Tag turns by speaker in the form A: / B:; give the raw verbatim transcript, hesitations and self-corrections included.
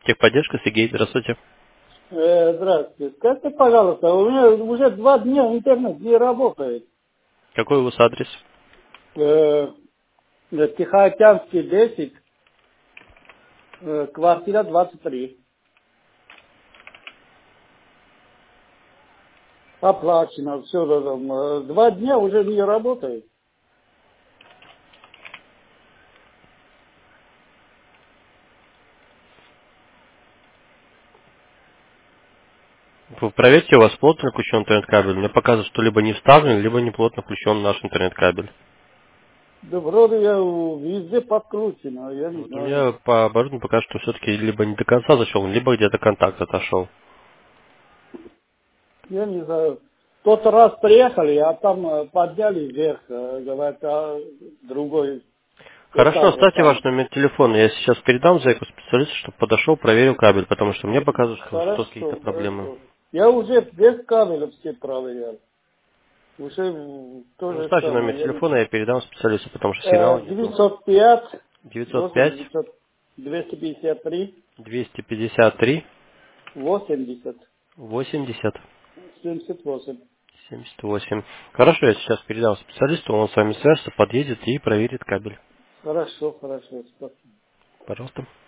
A: Техподдержка, Сергей, здравствуйте.
B: Э, здравствуйте. Скажите, пожалуйста, у меня уже два дня интернет не работает.
A: Какой у вас адрес?
B: Э, э, Тихоокеанский десять, э, квартира двадцать три. Оплачено, все там. Э, Два дня уже не работает.
A: Вы проверьте, у вас плотно включен интернет-кабель. Мне показывает, что либо не вставлен, либо не плотно включен наш интернет-кабель.
B: Да вроде я у- везде подкручено, я не
A: Вот у
B: знаю.
A: меня по оборудованию покажет, что все-таки либо не до конца зашел, либо где-то контакт отошел.
B: Я не знаю. Тот раз приехали, а там э, подняли вверх, э, говорят, а другой
A: Хорошо,
B: этаж вот
A: оставьте
B: там.
A: ваш номер телефона. Я сейчас передам зайку специалисту, чтобы подошел, проверил кабель, потому что мне показывают, что, что какие-то
B: Хорошо,
A: проблемы.
B: хорошо. Я уже без кабеля все проверял. Уже м, то
A: Ну,
B: же
A: оставьте номер
B: самое. Я не...
A: телефона, я передам специалисту, потому что сигнала
B: Э,
A: нету.
B: девятьсот пять,
A: девятьсот
B: восемь,
A: пять
B: девятьсот, двести пятьдесят три,
A: двести пятьдесят три
B: восемьдесят,
A: восемьдесят
B: семьдесят восемь.
A: семьдесят восемь. Хорошо, я сейчас передам специалисту, он с вами свяжется, подъедет и проверит кабель.
B: Хорошо, хорошо, спасибо.
A: Пожалуйста.